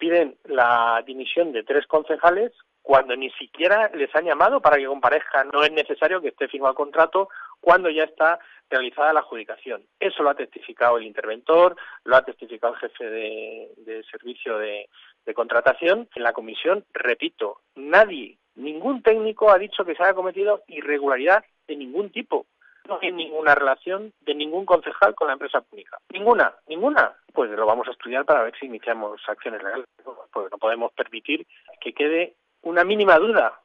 piden la dimisión de 3 concejales cuando ni siquiera les han llamado para que comparezcan. No es necesario que esté firmado el contrato cuando ya está realizada la adjudicación. Eso lo ha testificado el interventor, lo ha testificado el jefe de servicio de contratación. En la comisión, repito, ningún técnico ha dicho que se haya cometido irregularidad de ningún tipo. No hay ninguna relación de ningún concejal con la empresa pública. Ninguna. Pues lo vamos a estudiar para ver si iniciamos acciones legales. Pues no podemos permitir que quede una mínima duda